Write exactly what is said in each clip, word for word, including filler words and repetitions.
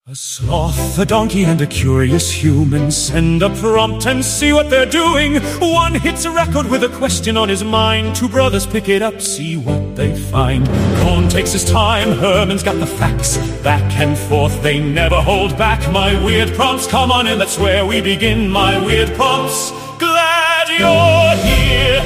A sloth, a donkey, and a curious human send a prompt and see what they're doing. One hits a record with a question on his mind. Two brothers pick it up, see what they find. Cohn takes his time, Herman's got the facts. Back and forth, they never hold back. My weird prompts, come on in, that's where we begin. My weird prompts, glad you're here.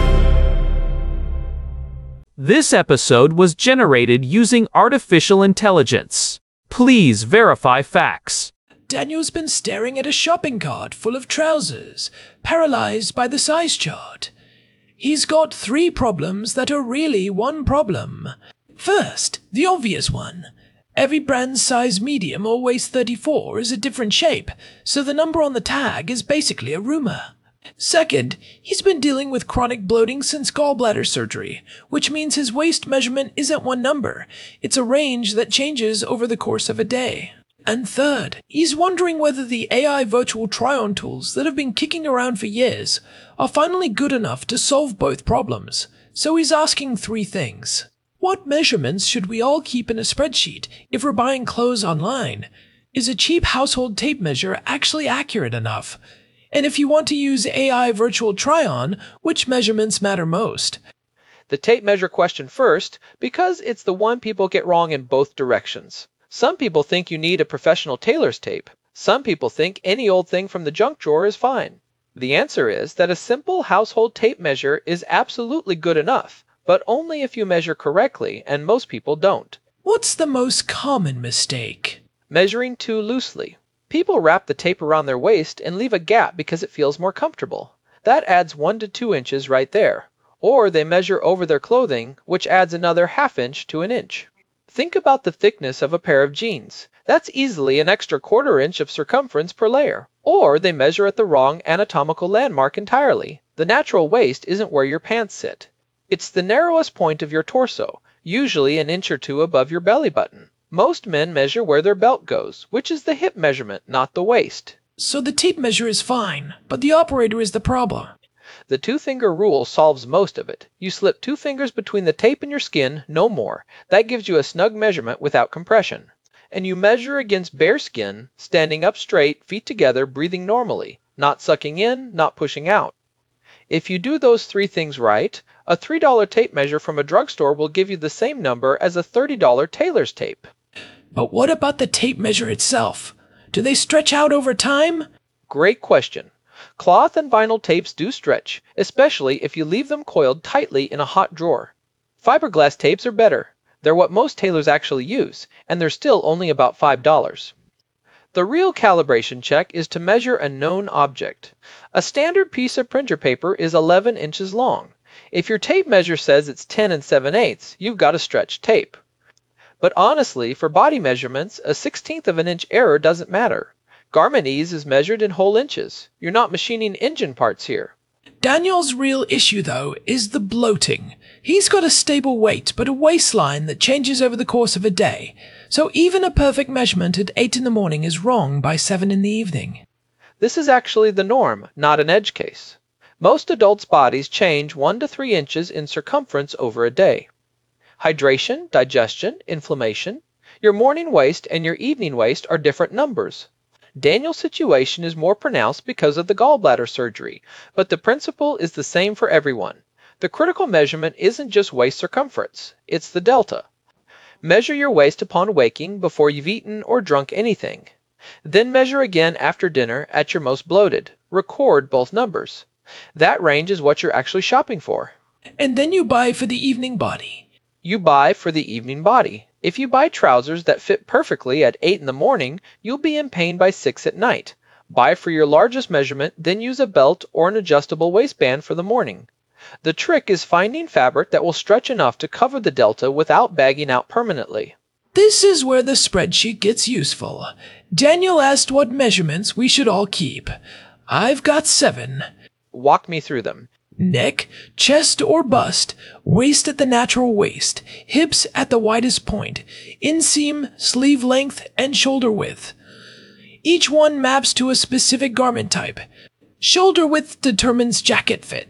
This episode was generated using artificial intelligence. Please verify facts. Daniel's been staring at a shopping cart full of trousers, paralyzed by the size chart. He's got three problems that are really one problem. First, the obvious one. Every brand's size medium or waist thirty-four is a different shape, so the number on the tag is basically a rumor. Second, he's been dealing with chronic bloating since gallbladder surgery, which means his waist measurement isn't one number, it's a range that changes over the course of a day. And third, he's wondering whether the A I virtual try-on tools that have been kicking around for years are finally good enough to solve both problems. So he's asking three things. What measurements should we all keep in a spreadsheet if we're buying clothes online? Is a cheap household tape measure actually accurate enough? And if you want to use A I virtual try-on, which measurements matter most? The tape measure question first, because it's the one people get wrong in both directions. Some people think you need a professional tailor's tape. Some people think any old thing from the junk drawer is fine. The answer is that a simple household tape measure is absolutely good enough, but only if you measure correctly, and most people don't. What's the most common mistake? Measuring too loosely. People wrap the tape around their waist and leave a gap because it feels more comfortable. That adds one to two inches right there. Or they measure over their clothing, which adds another half inch to an inch. Think about the thickness of a pair of jeans. That's easily an extra quarter inch of circumference per layer. Or they measure at the wrong anatomical landmark entirely. The natural waist isn't where your pants sit. It's the narrowest point of your torso, usually an inch or two above your belly button. Most men measure where their belt goes, which is the hip measurement, not the waist. So the tape measure is fine, but the operator is the problem. The two-finger rule solves most of it. You slip two fingers between the tape and your skin, no more. That gives you a snug measurement without compression. And you measure against bare skin, standing up straight, feet together, breathing normally, not sucking in, not pushing out. If you do those three things right, a three dollar tape measure from a drugstore will give you the same number as a thirty dollar tailor's tape. But what about the tape measure itself? Do they stretch out over time? Great question. Cloth and vinyl tapes do stretch, especially if you leave them coiled tightly in a hot drawer. Fiberglass tapes are better. They're what most tailors actually use, and they're still only about five dollars. The real calibration check is to measure a known object. A standard piece of printer paper is eleven inches long. If your tape measure says it's ten and seven eighths, you've got a stretched tape. But honestly, for body measurements, a sixteenth of an inch error doesn't matter. Garment ease is measured in whole inches. You're not machining engine parts here. Daniel's real issue, though, is the bloating. He's got a stable weight, but a waistline that changes over the course of a day. So even a perfect measurement at eight in the morning is wrong by seven in the evening. This is actually the norm, not an edge case. Most adults' bodies change one to three inches in circumference over a day. Hydration, digestion, inflammation. Your morning waist and your evening waist are different numbers. Daniel's situation is more pronounced because of the gallbladder surgery, but the principle is the same for everyone. The critical measurement isn't just waist circumference, it's the delta. Measure your waist upon waking before you've eaten or drunk anything. Then measure again after dinner at your most bloated. Record both numbers. That range is what you're actually shopping for. And then you buy for the evening body. You buy for the evening body. If you buy trousers that fit perfectly at eight in the morning, you'll be in pain by six at night. Buy for your largest measurement, then use a belt or an adjustable waistband for the morning. The trick is finding fabric that will stretch enough to cover the delta without bagging out permanently. This is where the spreadsheet gets useful. Daniel asked what measurements we should all keep. I've got seven. Walk me through them. Neck, chest or bust, waist at the natural waist, hips at the widest point, inseam, sleeve length, and shoulder width. Each one maps to a specific garment type. Shoulder width determines jacket fit.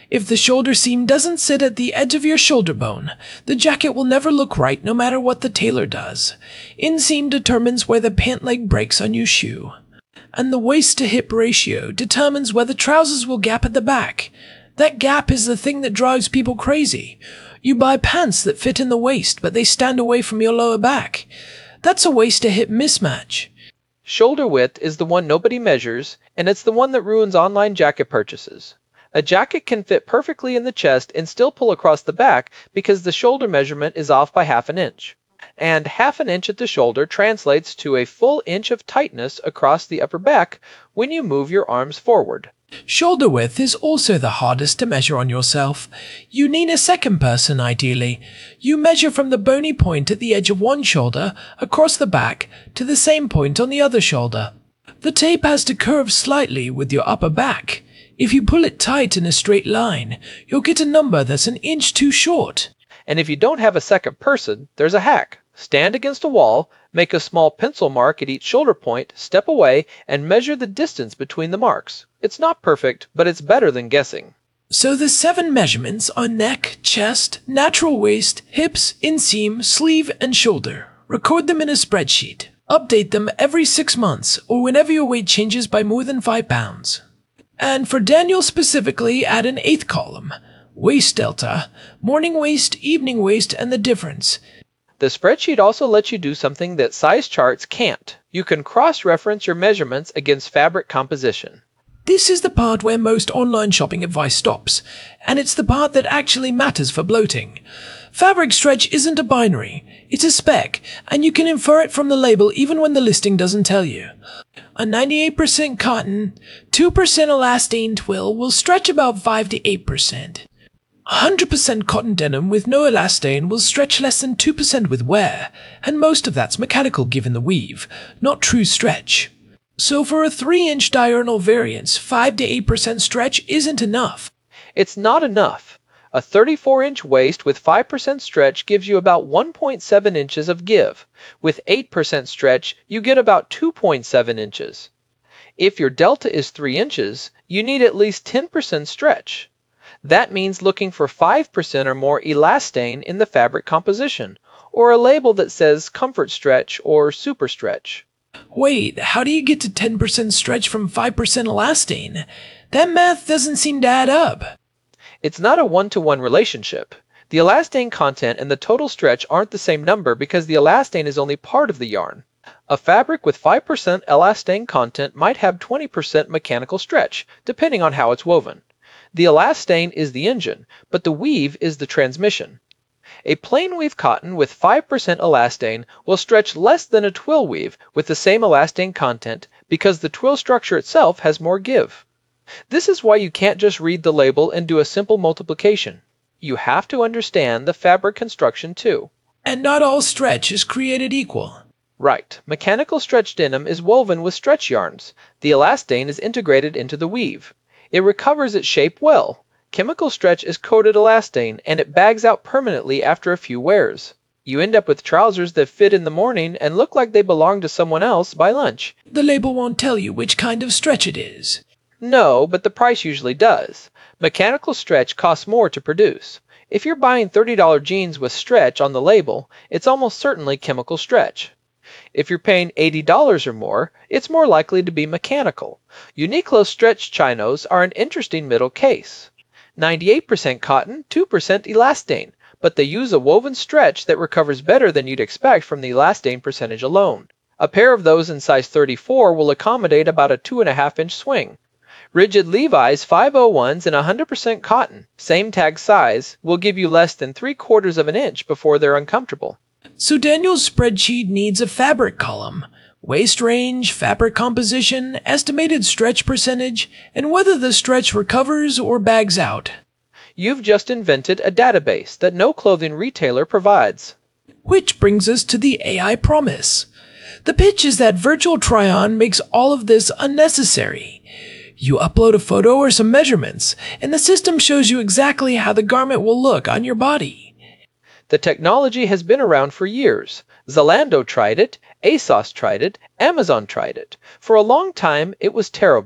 If the shoulder seam doesn't sit at the edge of your shoulder bone, the jacket will never look right no matter what the tailor does. Inseam determines where the pant leg breaks on your shoe. And the waist-to-hip ratio determines where the trousers will gap at the back. That gap is the thing that drives people crazy. You buy pants that fit in the waist, but they stand away from your lower back. That's a waist-to-hip mismatch. Shoulder width is the one nobody measures, and it's the one that ruins online jacket purchases. A jacket can fit perfectly in the chest and still pull across the back because the shoulder measurement is off by half an inch. And half an inch at the shoulder translates to a full inch of tightness across the upper back when you move your arms forward. Shoulder width is also the hardest to measure on yourself. You need a second person, ideally. You measure from the bony point at the edge of one shoulder across the back to the same point on the other shoulder. The tape has to curve slightly with your upper back. If you pull it tight in a straight line, you'll get a number that's an inch too short. And if you don't have a second person, there's a hack. Stand against a wall, make a small pencil mark at each shoulder point, step away, and measure the distance between the marks. It's not perfect, but it's better than guessing. So the seven measurements are neck, chest, natural waist, hips, inseam, sleeve, and shoulder. Record them in a spreadsheet. Update them every six months or whenever your weight changes by more than five pounds. And for Daniel specifically, add an eighth column. Waist delta, morning waist, evening waist, and the difference. The spreadsheet also lets you do something that size charts can't. You can cross-reference your measurements against fabric composition. This is the part where most online shopping advice stops, and it's the part that actually matters for bloating. Fabric stretch isn't a binary, it's a spec, and you can infer it from the label even when the listing doesn't tell you. A ninety-eight percent cotton, two percent elastane twill will stretch about five to eight percent. one hundred percent cotton denim with no elastane will stretch less than two percent with wear, and most of that's mechanical given the weave, not true stretch. So for a three inch diurnal variance, five to eight percent stretch isn't enough. It's not enough. A thirty-four inch waist with five percent stretch gives you about one point seven inches of give. With eight percent stretch, you get about two point seven inches. If your delta is three inches, you need at least ten percent stretch. That means looking for five percent or more elastane in the fabric composition, or a label that says comfort stretch or super stretch. Wait, how do you get to ten percent stretch from five percent elastane? That math doesn't seem to add up. It's not a one-to-one relationship. The elastane content and the total stretch aren't the same number because the elastane is only part of the yarn. A fabric with five percent elastane content might have twenty percent mechanical stretch, depending on how it's woven. The elastane is the engine, but the weave is the transmission. A plain weave cotton with five percent elastane will stretch less than a twill weave with the same elastane content because the twill structure itself has more give. This is why you can't just read the label and do a simple multiplication. You have to understand the fabric construction too. And not all stretch is created equal. Right. Mechanical stretch denim is woven with stretch yarns. The elastane is integrated into the weave. It recovers its shape well. Chemical stretch is coated elastane, and it bags out permanently after a few wears. You end up with trousers that fit in the morning and look like they belong to someone else by lunch. The label won't tell you which kind of stretch it is. No, but the price usually does. Mechanical stretch costs more to produce. If you're buying thirty dollar jeans with stretch on the label, it's almost certainly chemical stretch. If you're paying eighty dollars or more, it's more likely to be mechanical. Uniqlo stretch chinos are an interesting middle case. ninety-eight percent cotton, two percent elastane, but they use a woven stretch that recovers better than you'd expect from the elastane percentage alone. A pair of those in size thirty-four will accommodate about a two and a half inch swing. Rigid Levi's five oh ones in one hundred percent cotton, same tag size, will give you less than three quarters of an inch before they're uncomfortable. So Daniel's spreadsheet needs a fabric column, waist range, fabric composition, estimated stretch percentage, and whether the stretch recovers or bags out. You've just invented a database that no clothing retailer provides. Which brings us to the A I promise. The pitch is that virtual try-on makes all of this unnecessary. You upload a photo or some measurements, and the system shows you exactly how the garment will look on your body. The technology has been around for years. Zalando tried it, ASOS tried it, Amazon tried it. For a long time, it was terrible.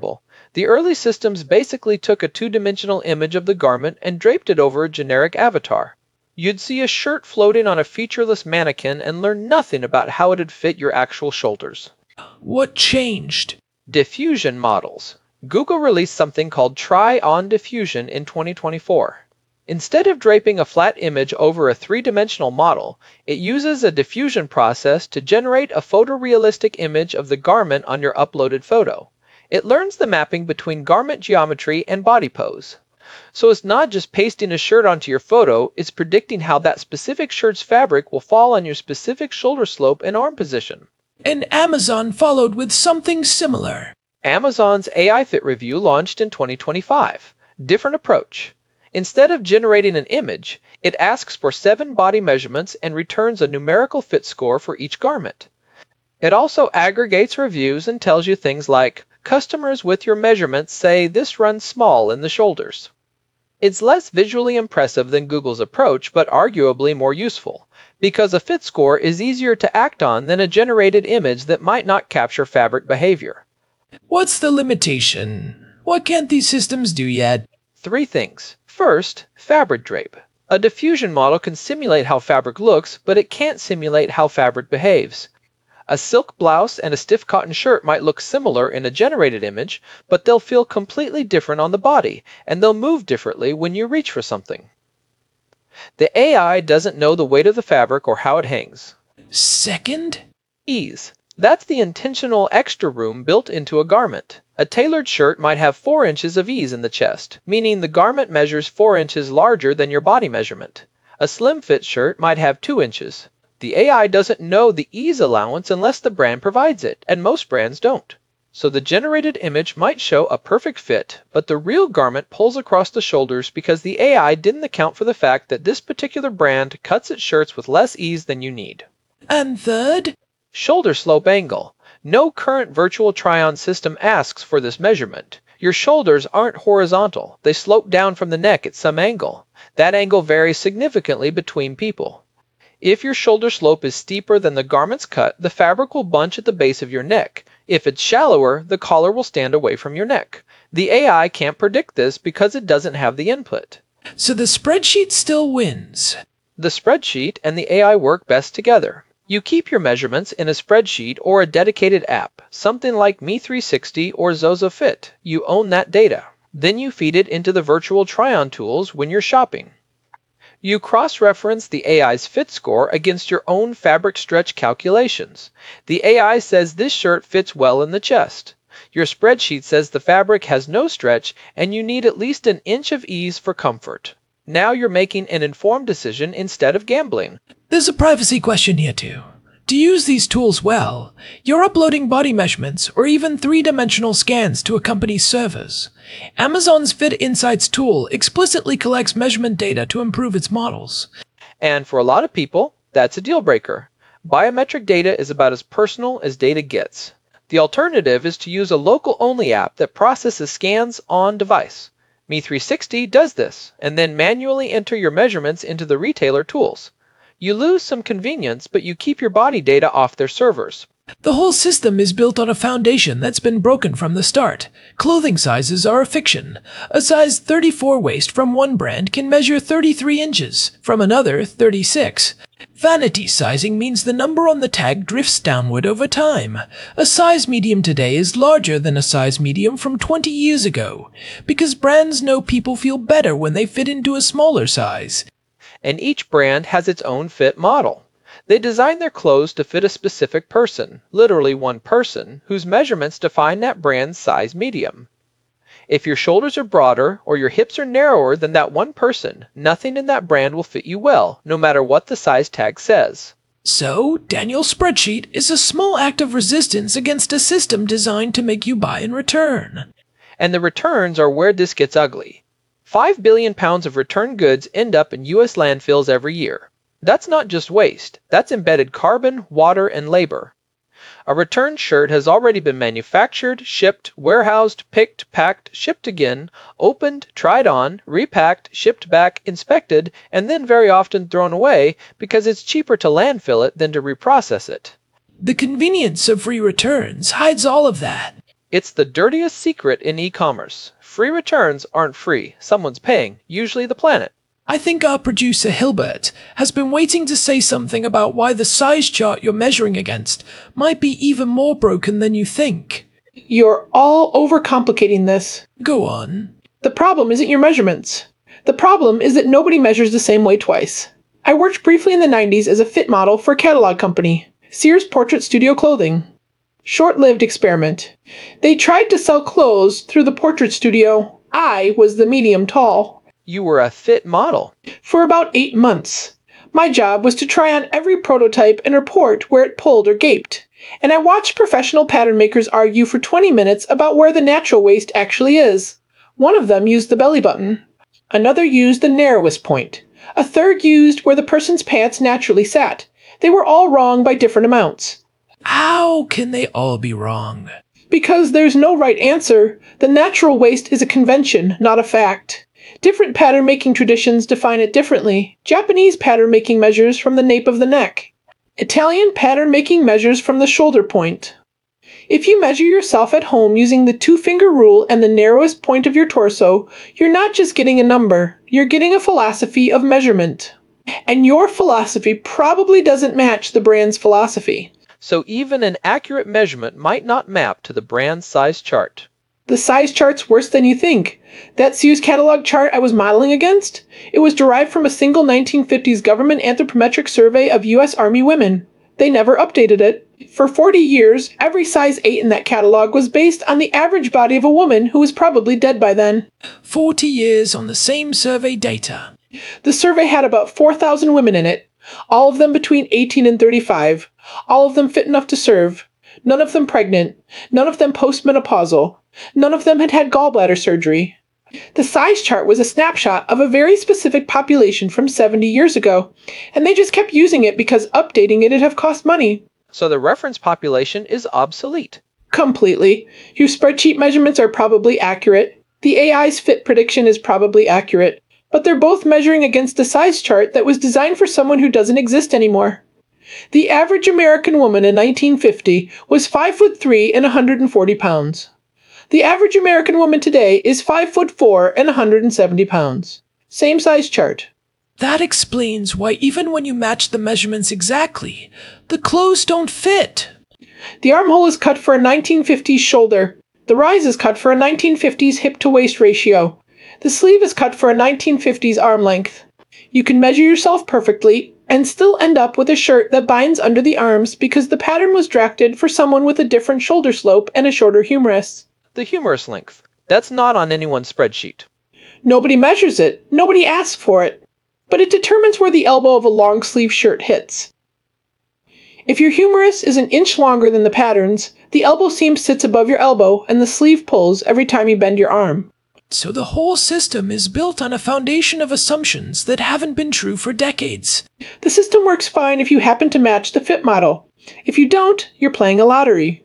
The early systems basically took a two-dimensional image of the garment and draped it over a generic avatar. You'd see a shirt floating on a featureless mannequin and learn nothing about how it'd fit your actual shoulders. What changed? Diffusion models. Google released something called Try-On Diffusion in twenty twenty-four. Instead of draping a flat image over a three-dimensional model, it uses a diffusion process to generate a photorealistic image of the garment on your uploaded photo. It learns the mapping between garment geometry and body pose. So it's not just pasting a shirt onto your photo, it's predicting how that specific shirt's fabric will fall on your specific shoulder slope and arm position. And Amazon followed with something similar. Amazon's A I Fit Review launched in twenty twenty-five. Different approach. Instead of generating an image, it asks for seven body measurements and returns a numerical fit score for each garment. It also aggregates reviews and tells you things like, customers with your measurements say this runs small in the shoulders. It's less visually impressive than Google's approach, but arguably more useful, because a fit score is easier to act on than a generated image that might not capture fabric behavior. What's the limitation? What can't these systems do yet? Three things. First, fabric drape. A diffusion model can simulate how fabric looks, but it can't simulate how fabric behaves. A silk blouse and a stiff cotton shirt might look similar in a generated image, but they'll feel completely different on the body, and they'll move differently when you reach for something. The A I doesn't know the weight of the fabric or how it hangs. Second? Ease. That's the intentional extra room built into a garment. A tailored shirt might have four inches of ease in the chest, meaning the garment measures four inches larger than your body measurement. A slim fit shirt might have two inches. The A I doesn't know the ease allowance unless the brand provides it, and most brands don't. So the generated image might show a perfect fit, but the real garment pulls across the shoulders because the A I didn't account for the fact that this particular brand cuts its shirts with less ease than you need. And third? Shoulder slope angle. No current virtual try-on system asks for this measurement. Your shoulders aren't horizontal. They slope down from the neck at some angle. That angle varies significantly between people. If your shoulder slope is steeper than the garment's cut, the fabric will bunch at the base of your neck. If it's shallower, the collar will stand away from your neck. The A I can't predict this because it doesn't have the input. So the spreadsheet still wins. The spreadsheet and the A I work best together. You keep your measurements in a spreadsheet or a dedicated app, something like Me three sixty or Zozo Fit. You own that data. Then you feed it into the virtual try-on tools when you're shopping. You cross-reference the A I's fit score against your own fabric stretch calculations. The A I says this shirt fits well in the chest. Your spreadsheet says the fabric has no stretch and you need at least an inch of ease for comfort. Now you're making an informed decision instead of gambling. There's a privacy question here too. To use these tools well, you're uploading body measurements or even three-dimensional scans to a company's servers. Amazon's Fit Insights tool explicitly collects measurement data to improve its models. And for a lot of people, that's a deal breaker. Biometric data is about as personal as data gets. The alternative is to use a local-only app that processes scans on device. Me three sixty does this, and then manually enter your measurements into the retailer tools. You lose some convenience, but you keep your body data off their servers. The whole system is built on a foundation that's been broken from the start. Clothing sizes are a fiction. A size thirty-four waist from one brand can measure thirty-three inches, from another thirty-six. Vanity sizing means the number on the tag drifts downward over time. A size medium today is larger than a size medium from twenty years ago, because brands know people feel better when they fit into a smaller size. And each brand has its own fit model. They design their clothes to fit a specific person, literally one person, whose measurements define that brand's size medium. If your shoulders are broader or your hips are narrower than that one person, nothing in that brand will fit you well, no matter what the size tag says. So, Daniel's spreadsheet is a small act of resistance against a system designed to make you buy and return. And the returns are where this gets ugly. Five billion pounds of returned goods end up in U S landfills every year. That's not just waste, that's embedded carbon, water, and labor. A returned shirt has already been manufactured, shipped, warehoused, picked, packed, shipped again, opened, tried on, repacked, shipped back, inspected, and then very often thrown away because it's cheaper to landfill it than to reprocess it. The convenience of free returns hides all of that. It's the dirtiest secret in e-commerce. Free returns aren't free. Someone's paying, usually the planet. I think our producer Hilbert has been waiting to say something about why the size chart you're measuring against might be even more broken than you think. You're all overcomplicating this. Go on. The problem isn't your measurements. The problem is that nobody measures the same way twice. I worked briefly in the nineties as a fit model for a catalog company, Sears Portrait Studio Clothing. Short-lived experiment. They tried to sell clothes through the portrait studio. I was the medium tall. You were a fit model. For about eight months. My job was to try on every prototype and report where it pulled or gaped. And I watched professional pattern makers argue for twenty minutes about where the natural waist actually is. One of them used the belly button. Another used the narrowest point. A third used where the person's pants naturally sat. They were all wrong by different amounts. How can they all be wrong? Because there's no right answer. The natural waist is a convention, not a fact. Different pattern-making traditions define it differently. Japanese pattern-making measures from the nape of the neck. Italian pattern-making measures from the shoulder point. If you measure yourself at home using the two-finger rule and the narrowest point of your torso, you're not just getting a number, you're getting a philosophy of measurement. And your philosophy probably doesn't match the brand's philosophy. So even an accurate measurement might not map to the brand's size chart. The size chart's worse than you think. That Sears catalog chart I was modeling against? It was derived from a single nineteen fifties government anthropometric survey of U S Army women. They never updated it. For forty years, every size eight in that catalog was based on the average body of a woman who was probably dead by then. Forty years on the same survey data. The survey had about four thousand women in it, all of them between eighteen and thirty-five, all of them fit enough to serve, none of them pregnant, none of them postmenopausal, none of them had had gallbladder surgery. The size chart was a snapshot of a very specific population from seventy years ago, and they just kept using it because updating it'd have cost money. So the reference population is obsolete. Completely. Your spreadsheet measurements are probably accurate. The A I's fit prediction is probably accurate. But they're both measuring against a size chart that was designed for someone who doesn't exist anymore. The average American woman in nineteen fifty was five foot three and one hundred forty pounds. The average American woman today is five foot four and one hundred seventy pounds. Same size chart. That explains why even when you match the measurements exactly, the clothes don't fit. The armhole is cut for a nineteen fifties shoulder. The rise is cut for a nineteen fifties hip-to-waist ratio. The sleeve is cut for a nineteen fifties arm length. You can measure yourself perfectly and still end up with a shirt that binds under the arms because the pattern was drafted for someone with a different shoulder slope and a shorter humerus. The humerus length. That's not on anyone's spreadsheet. Nobody measures it. Nobody asks for it. But it determines where the elbow of a long sleeve shirt hits. If your humerus is an inch longer than the pattern's, the elbow seam sits above your elbow and the sleeve pulls every time you bend your arm. So the whole system is built on a foundation of assumptions that haven't been true for decades. The system works fine if you happen to match the fit model. If you don't, you're playing a lottery.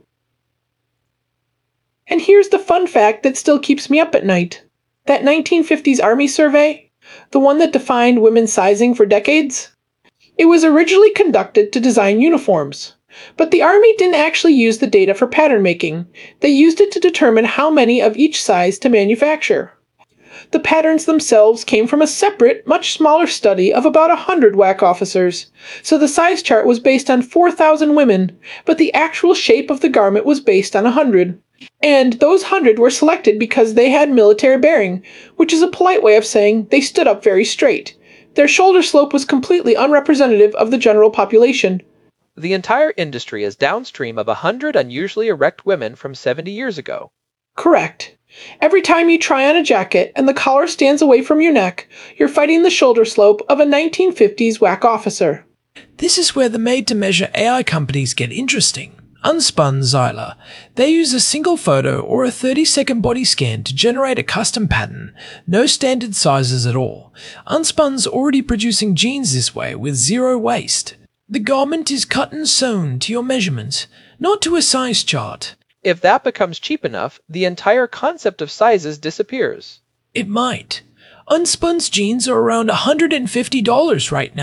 And here's the fun fact that still keeps me up at night. That nineteen fifties Army survey, the one that defined women's sizing for decades, it was originally conducted to design uniforms. But the Army didn't actually use the data for pattern making. They used it to determine how many of each size to manufacture. The patterns themselves came from a separate, much smaller study of about one hundred W A C officers. So the size chart was based on four thousand women, but the actual shape of the garment was based on one hundred. And those one hundred were selected because they had military bearing, which is a polite way of saying they stood up very straight. Their shoulder slope was completely unrepresentative of the general population. The entire industry is downstream of a hundred unusually erect women from seventy years ago. Correct. Every time you try on a jacket and the collar stands away from your neck, you're fighting the shoulder slope of a nineteen fifties W A C officer. This is where the made-to-measure A I companies get interesting. Unspun Xyla. They use a single photo or a thirty second body scan to generate a custom pattern. No standard sizes at all. Unspun's already producing jeans this way with zero waste. The garment is cut and sewn to your measurements, not to a size chart. If that becomes cheap enough, the entire concept of sizes disappears. It might. Unspun's jeans are around one hundred fifty dollars right now.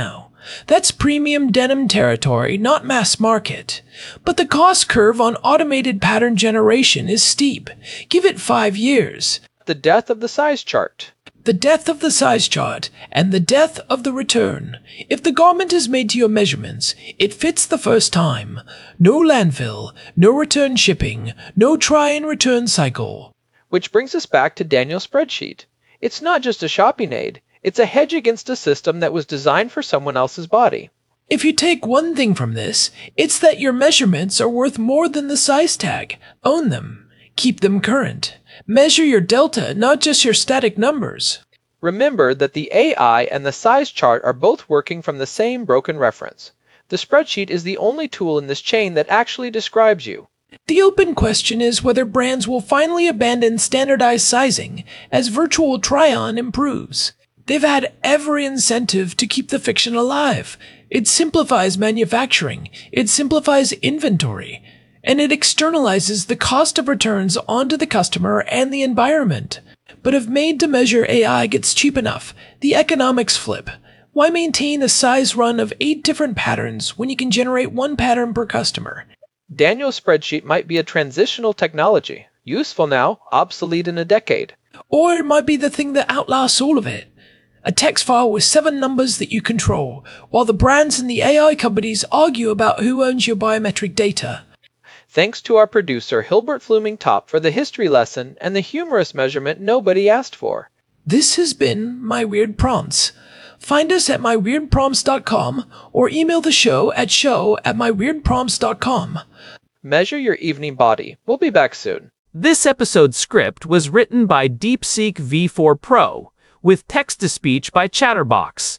That's premium denim territory, not mass market. But the cost curve on automated pattern generation is steep. Give it five years. The death of the size chart. The death of the size chart, and the death of the return. If the garment is made to your measurements, it fits the first time. No landfill, no return shipping, no try and return cycle. Which brings us back to Daniel's spreadsheet. It's not just a shopping aid, it's a hedge against a system that was designed for someone else's body. If you take one thing from this, it's that your measurements are worth more than the size tag. Own them. Keep them current. Measure your delta, not just your static numbers. Remember that the A I and the size chart are both working from the same broken reference. The spreadsheet is the only tool in this chain that actually describes you. The open question is whether brands will finally abandon standardized sizing as virtual try-on improves. They've had every incentive to keep the fiction alive. It simplifies manufacturing, it simplifies inventory, and it externalizes the cost of returns onto the customer and the environment. But if made to measure A I gets cheap enough, the economics flip. Why maintain a size run of eight different patterns when you can generate one pattern per customer? Daniel's spreadsheet might be a transitional technology, useful now, obsolete in a decade. Or it might be the thing that outlasts all of it. A text file with seven numbers that you control, while the brands and the A I companies argue about who owns your biometric data. Thanks to our producer Hilbert Fluming-Top for the history lesson and the humorous measurement nobody asked for. This has been My Weird Prompts. Find us at my weird prompts dot com or email the show at show at my weird prompts dot com. Measure your evening body. We'll be back soon. This episode's script was written by DeepSeek V four Pro, with text-to-speech by Chatterbox.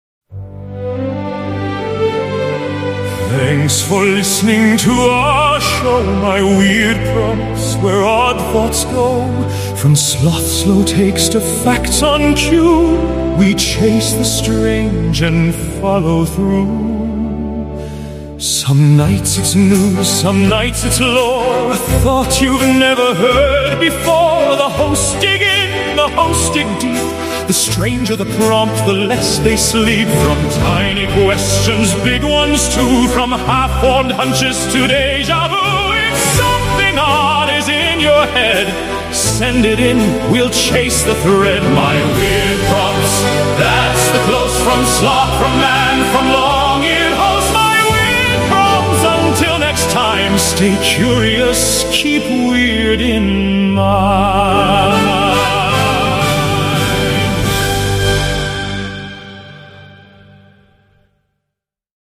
Thanks for listening to our show, My Weird Prompts, where odd thoughts go. From sloth slow takes to facts on cue, we chase the strange and follow through. Some nights it's news, some nights it's lore, a thought you've never heard before. The hosts dig in, the hosts dig deep. The stranger the prompt, the less they sleep. From tiny questions, big ones too, from half-formed hunches to deja vu. If something odd is in your head, send it in, we'll chase the thread. My Weird Prompts, that's the close from sloth, from man, from long-eared host. My Weird Prompts, until next time, stay curious, keep weird in mind.